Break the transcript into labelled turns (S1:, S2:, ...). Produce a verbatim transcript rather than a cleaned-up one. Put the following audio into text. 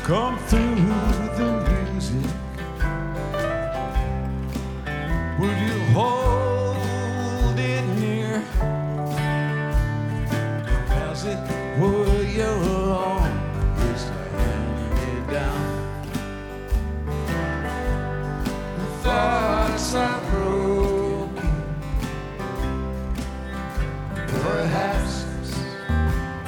S1: come through the music? Would you hold it near as it would